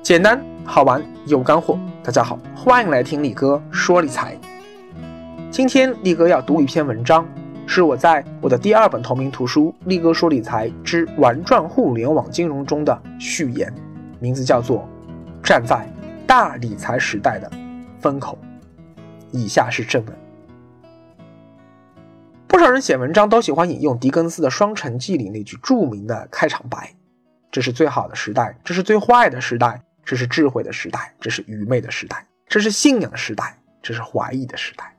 简单好玩有干货，大家好，欢迎来听力哥说理财。今天力哥要读一篇文章，是我在我的第2本同名图书《力哥说理财之玩转互联网金融》中的序言，名字叫做站在大理财时代的风口。以下是正文。不少人写文章都喜欢引用狄更斯的《双城记》里那句著名的开场白，这是最好的时代，这是最坏的时代，这是智慧的时代，这是愚昧的时代，这是信仰时代，这是怀疑的时代。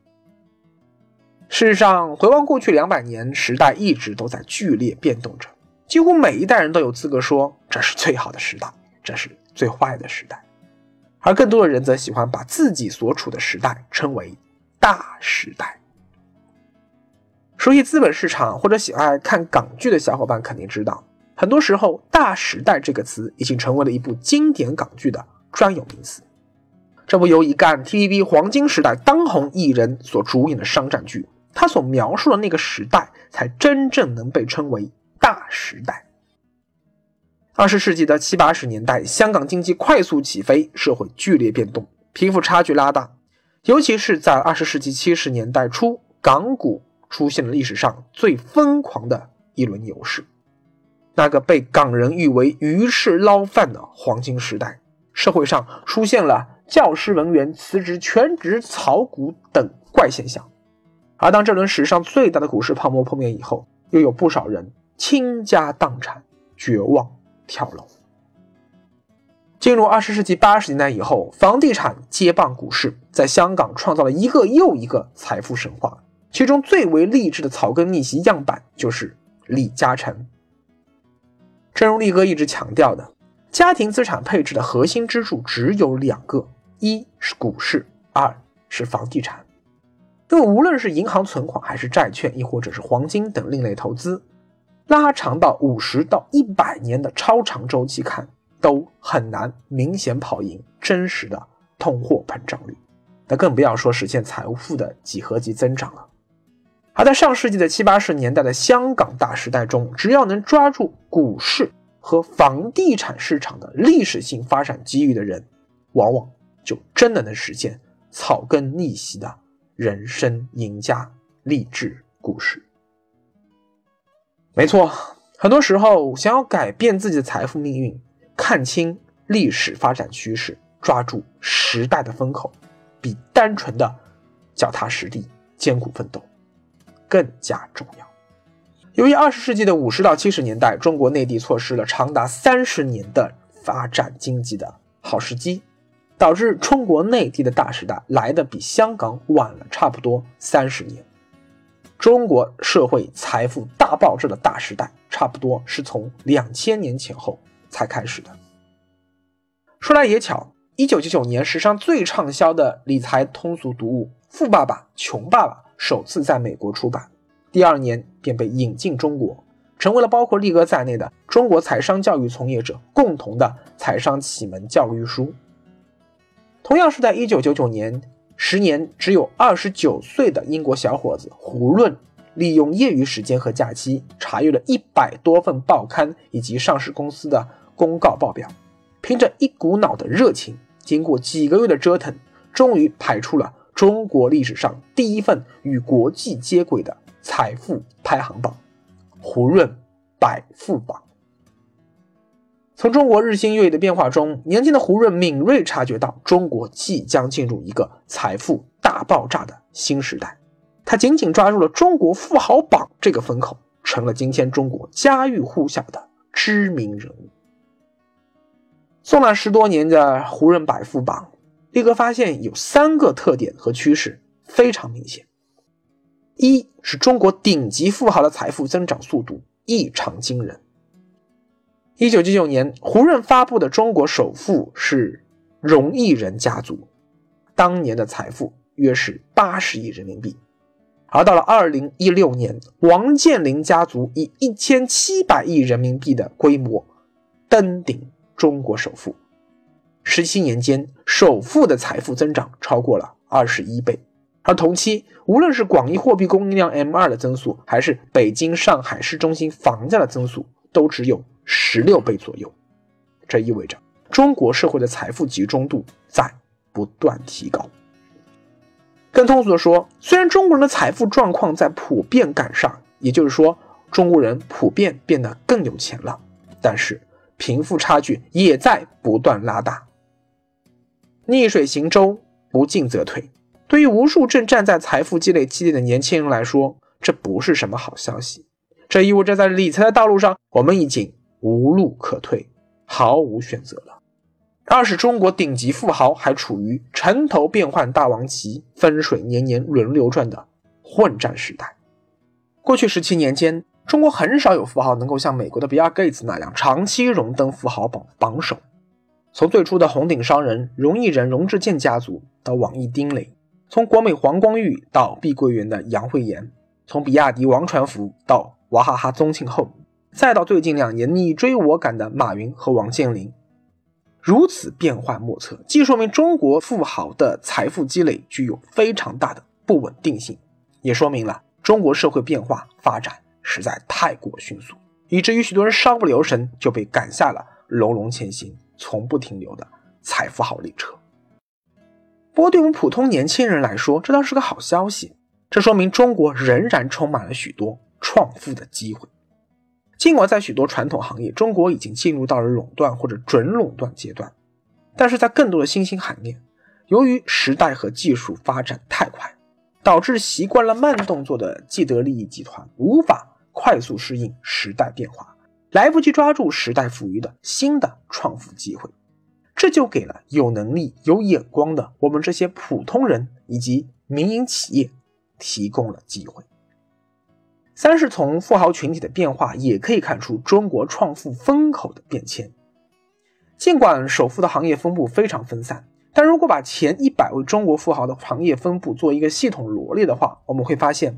事实上，回望过去200年，时代一直都在剧烈变动着，几乎每一代人都有资格说这是最好的时代，这是最坏的时代，而更多的人则喜欢把自己所处的时代称为大时代。熟悉资本市场或者喜爱看港剧的小伙伴肯定知道，很多时候大时代这个词已经成为了一部经典港剧的专有名词。这部由一干 TVB 黄金时代当红艺人所主演的商战剧，它所描述的那个时代才真正能被称为大时代。20世纪的70、80年代，香港经济快速起飞，社会剧烈变动，贫富差距拉大，尤其是在20世纪70年代初，港股出现了历史上最疯狂的一轮牛市。那个被港人誉为鱼翅捞饭的黄金时代，社会上出现了教师文员辞职全职炒股等怪现象。而当这轮史上最大的股市泡沫破灭以后，又有不少人倾家荡产，绝望跳楼。进入20世纪80年代以后，房地产接棒股市，在香港创造了一个又一个财富神话，其中最为励志的草根逆袭样板就是李嘉诚。正如力哥一直强调的，家庭资产配置的核心支柱只有2个，一是股市，二是房地产。因为无论是银行存款还是债券，亦或者是黄金等另类投资，拉长到50到100年的超长周期看，都很难明显跑赢真实的通货膨胀率，那更不要说实现财富的几何级增长了。而在上世纪的70、80年代的香港大时代中，只要能抓住股市和房地产市场的历史性发展机遇的人，往往就真的能实现草根逆袭的人生赢家励志故事。没错，很多时候想要改变自己的财富命运，看清历史发展趋势，抓住时代的风口，比单纯的脚踏实地艰苦奋斗更加重要。由于20世纪的50到70年代，中国内地错失了长达30年的发展经济的好时机，导致中国内地的大时代来得比香港晚了差不多30年。中国社会财富大爆炸的大时代，差不多是从2000年前后才开始的。说来也巧，1999年史上最畅销的理财通俗读物《富爸爸穷爸爸》首次在美国出版，第2年便被引进中国，成为了包括力哥在内的中国财商教育从业者共同的财商启蒙教育书。同样是在1999年，10年只有29岁的英国小伙子胡润，利用业余时间和假期查阅了100多份报刊以及上市公司的公告报表，凭着一股脑的热情，经过几个月的折腾，终于排出了中国历史上第一份与国际接轨的财富排行榜——胡润百富榜。从中国日新月异的变化中，年轻的胡润敏锐察觉到中国即将进入一个财富大爆炸的新时代。他紧紧抓住了中国富豪榜这个风口，成了今天中国家喻户晓的知名人物。纵览10多年的胡润百富榜，力哥发现有3个特点和趋势非常明显。一是中国顶级富豪的财富增长速度异常惊人。1999年，胡润发布的中国首富是荣毅人家族，当年的财富约是80亿人民币。而到了2016年，王健林家族以1700亿人民币的规模登顶中国首富。17年间，首富的财富增长超过了21倍。而同期，无论是广义货币供应量 M2 的增速，还是北京、上海市中心房价的增速，都只有16倍左右。这意味着中国社会的财富集中度在不断提高。更通俗的说，虽然中国人的财富状况在普遍赶上，也就是说中国人普遍变得更有钱了，但是贫富差距也在不断拉大。逆水行舟，不进则退。对于无数正站在财富积累基地的年轻人来说，这不是什么好消息。这意味着在理财的道路上，我们已经无路可退，毫无选择了。使中国顶级富豪还处于城头变换大王旗，分水年年轮流转的混战时代。过去17年间，中国很少有富豪能够像美国的比尔盖茨那样长期荣登富豪榜首。从最初的红顶商人荣毅人荣志健家族到网易丁磊，从国美黄光裕到碧桂园的杨惠妍，从比亚迪王传福到娃哈哈宗庆后，再到最近2年你追我赶的马云和王健林，如此变幻莫测，既说明中国富豪的财富积累具有非常大的不稳定性，也说明了中国社会变化发展实在太过迅速，以至于许多人稍不留神就被赶下了隆隆前行从不停留的财富号列车。不过对我们普通年轻人来说，这倒是个好消息，这说明中国仍然充满了许多创富的机会。尽管在许多传统行业，中国已经进入到了垄断或者准垄断阶段，但是在更多的新兴行业，由于时代和技术发展太快，导致习惯了慢动作的既得利益集团无法快速适应时代变化，来不及抓住时代赋予的新的创富机会，这就给了有能力有眼光的我们这些普通人以及民营企业提供了机会。三是从富豪群体的变化也可以看出中国创富风口的变迁。尽管首富的行业分布非常分散，但如果把前100位中国富豪的行业分布做一个系统罗列的话，我们会发现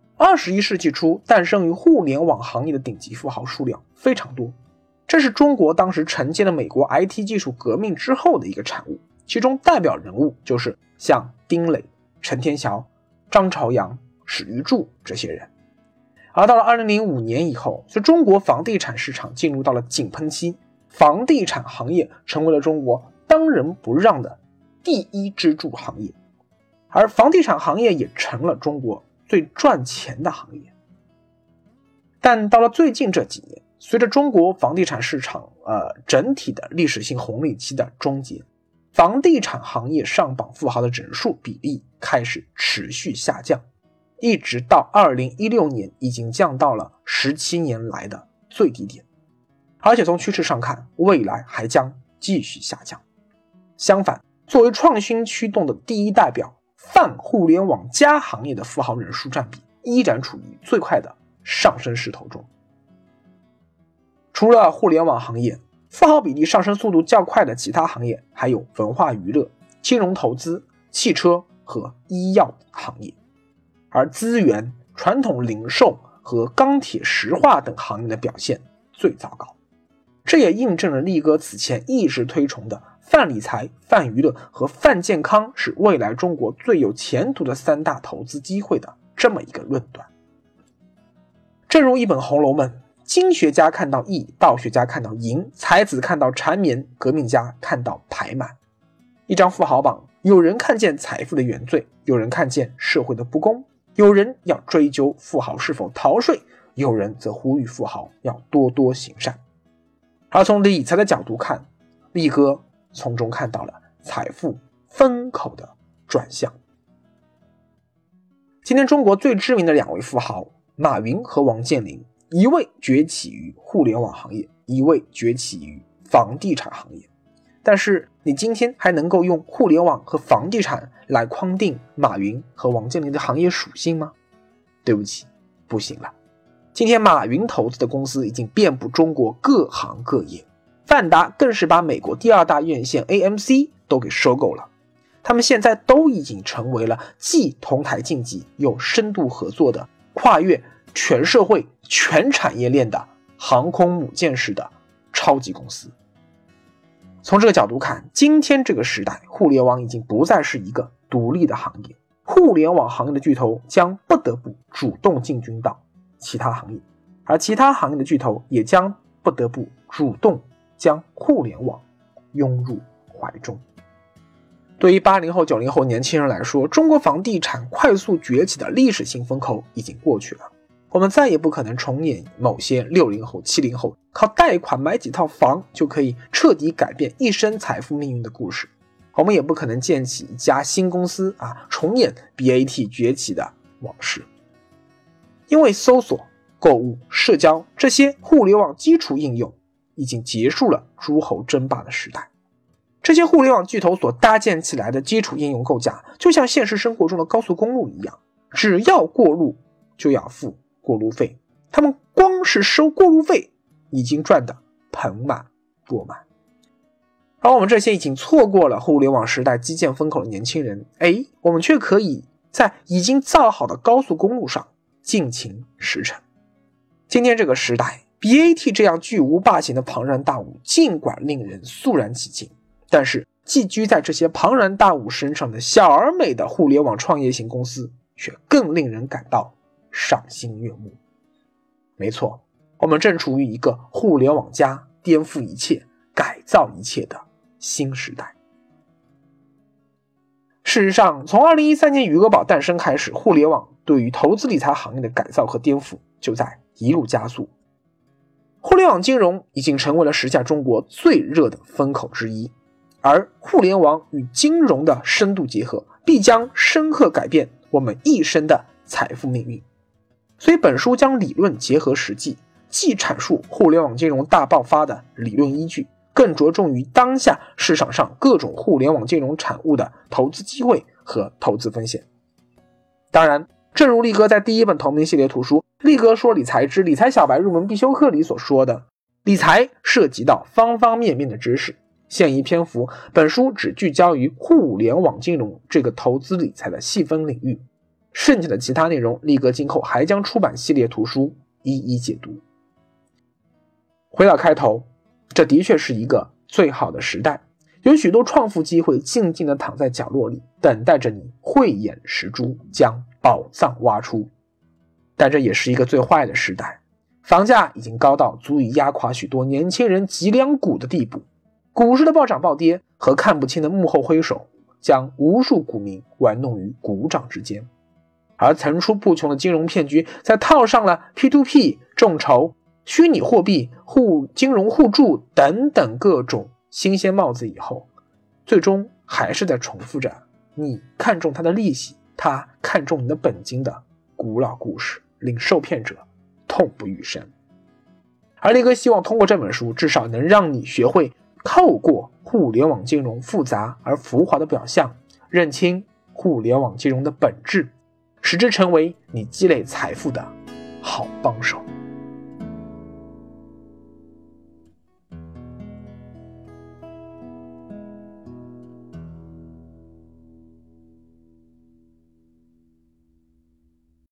21世纪初诞生于互联网行业的顶级富豪数量非常多，这是中国当时承接了美国 IT 技术革命之后的一个产物，其中代表人物就是像丁磊、陈天桥、张朝阳、史玉柱这些人。而到了2005年以后，随中国房地产市场进入到了井喷期，房地产行业成为了中国当仁不让的第一支柱行业，而房地产行业也成了中国最赚钱的行业。但到了最近这几年，随着中国房地产市场整体的历史性红利期的终结，房地产行业上榜富豪的整数比例开始持续下降，一直到2016年已经降到了17年来的最低点，而且从趋势上看，未来还将继续下降。相反，作为创新驱动的第一代表，泛互联网加行业的富豪人数占比依然处于最快的上升势头中。除了互联网行业，富豪比例上升速度较快的其他行业还有文化娱乐、金融投资、汽车和医药行业，而资源、传统零售和钢铁石化等行业的表现最糟糕。这也印证了力哥此前一直推崇的泛理财、泛娱乐和泛健康是未来中国最有前途的3大投资机会的这么一个论断。正如一本《红楼梦》，经学家看到义，道学家看到淫，才子看到缠绵，革命家看到排满。一张富豪榜，有人看见财富的原罪，有人看见社会的不公，有人要追究富豪是否逃税，有人则呼吁富豪要多多行善。而从理财的角度看，力哥从中看到了财富风口的转向。今天中国最知名的2位富豪马云和王健林，一位崛起于互联网行业，一位崛起于房地产行业。但是你今天还能够用互联网和房地产来框定马云和王健林的行业属性吗？对不起，不行了。今天马云投资的公司已经遍布中国各行各业，范达更是把美国第2大院线 AMC 都给收购了。他们现在都已经成为了既同台竞技又深度合作的跨越全社会全产业链的航空母舰式的超级公司。从这个角度看，今天这个时代，互联网已经不再是一个独立的行业，互联网行业的巨头将不得不主动进军到其他行业，而其他行业的巨头也将不得不主动将互联网拥入怀中。对于80后、90后年轻人来说，中国房地产快速崛起的历史性风口已经过去了。我们再也不可能重演某些60后、70后靠贷款买几套房就可以彻底改变一生财富命运的故事。我们也不可能建起一家新公司重演 BAT 崛起的往事。因为搜索、购物、社交这些互联网基础应用已经结束了诸侯争霸的时代。这些互联网巨头所搭建起来的基础应用构架，就像现实生活中的高速公路一样，只要过路就要付过路费，他们光是收过路费已经赚得盆满钵满。而我们这些已经错过了互联网时代基建风口的年轻人，我们却可以在已经造好的高速公路上尽情驰骋。今天这个时代， BAT 这样巨无霸型的庞然大物尽管令人肃然起敬，但是寄居在这些庞然大物身上的小而美的互联网创业型公司却更令人感到赏心悦目。没错，我们正处于一个互联网加颠覆一切、改造一切的新时代。事实上，从2013年余额宝诞生开始，互联网对于投资理财行业的改造和颠覆就在一路加速。互联网金融已经成为了时下中国最热的风口之一，而互联网与金融的深度结合，必将深刻改变我们一生的财富命运。所以本书将理论结合实际，既阐述互联网金融大爆发的理论依据，更着重于当下市场上各种互联网金融产物的投资机会和投资风险。当然，正如力哥在第一本同名系列图书《力哥说理财之理财小白入门必修课》里所说的，理财涉及到方方面面的知识。限于篇幅，本书只聚焦于互联网金融这个投资理财的细分领域，剩下的其他内容，力哥今后还将出版系列图书一一解读。回到开头，这的确是一个最好的时代，有许多创富机会静静地躺在角落里，等待着你慧眼识珠，将宝藏挖出。但这也是一个最坏的时代，房价已经高到足以压垮许多年轻人脊梁骨的地步，股市的暴涨暴跌和看不清的幕后黑手将无数股民玩弄于股掌之间，而层出不穷的金融骗局在套上了 P2P、 众筹、虚拟货币、金融互助等等各种新鲜帽子以后，最终还是在重复着你看中它的利息，他看中你的本金的古老故事，令受骗者痛不欲生。而力哥希望通过这本书，至少能让你学会透过互联网金融复杂而浮华的表象，认清互联网金融的本质，使之成为你积累财富的好帮手。